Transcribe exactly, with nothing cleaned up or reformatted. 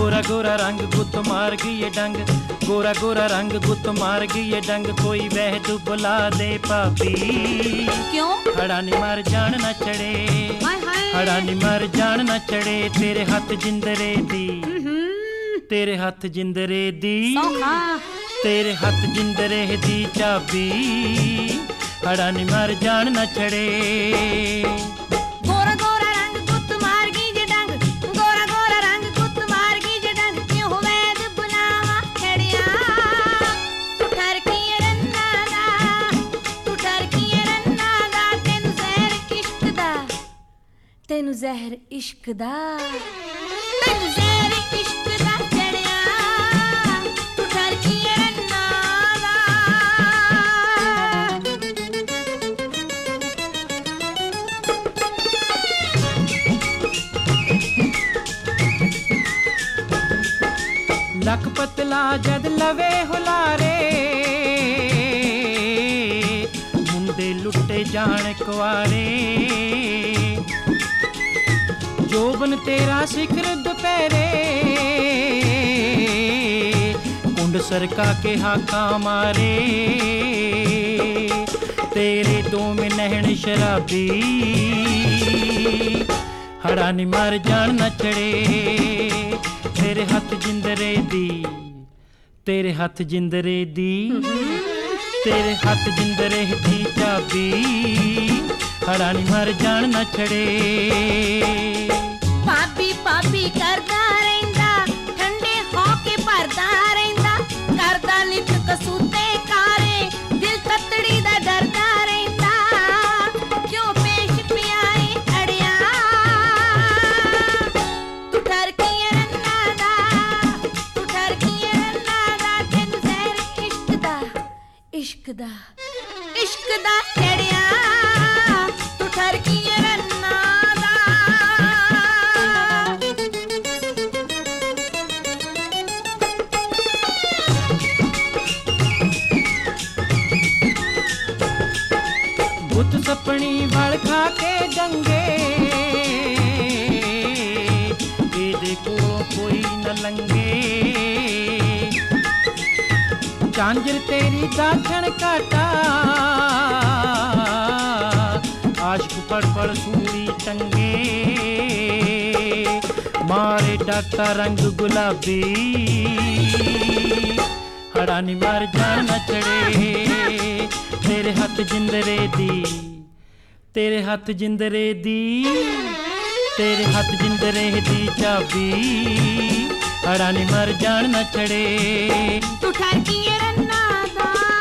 गोरा गोरा रंग गुत मार गई ये डंग, गोरा गोरा रंग गुत मार गई ये डंग, कोई वह तू बुला दे भाभी। क्यों? खड़ा नी मर जान न चढ़े, खड़ा नी मर जान न चढ़े, तेरे हाथ जिंदरे दी, तेरे हाथ जिंदरे दी, तेरे हाथ जिंदरे दी चाबी, खड़ा नी मर जान न चढ़े। गोरा गोरा रंग गुत मार गई जे डंग, गोरा गोरा रंग गुत मार गई जे डंग, क्यों वैद बुलावा खड़िया। तू ठरकी रन्ना दा, तू ठरकी रन्ना दा, तेनू जहर इश्क दा, तेनू जहर इश्क दा, तेनू जहर इश्क दा चढ़िया। तू ठरकी रन्ना दा। लख पतला जद लवे हुलारे, मुंडे लुटे जान कुआरे, जोबन तेरा शिखर दुपहरे, कुंड सरका के हाका मारे, तेरे दो में नहन शराबी, हड़ा नी मर जान न चढ़े, तेरे हाथ जिंदरे दी, तेरे हाथ जिंदरे दी, तेरे हाथ जिंदरे दी चाबी, हड़ा नी मर जान न चढ़े। पापी पापी करदा रहिंदा, ठंडे होके भरदा रहिंदा, करदा नित कसूते कारे, दिल ततड़ी दा डरदा रहिंदा, क्यों पेश पियाए अड़िया। तू ठरकी रन्ना दा, तू ठरकी रन्ना दा, तेनू जहर इश्क दा, इश्क दा, इश्क दा चढ़िया। तू ठरकी रन्ना दा। बुत सपनी वल खा के गंगे, एदे कोलों कोई न लंगे, झांझर तेरी दाछण काटा, आशिक पड़ पड़ सूरी टंगे, मारे डाका रंग गुलाबी, हड़ा नी मर जान न चढ़े, तेरे हाथ जिंदरे दी, तेरे हाथ जिंदरे दी, तेरे हाथ जिंदरे दी चाबी, हड़ा नी मर जान न चढ़े। तू ठरकी रन्ना दा।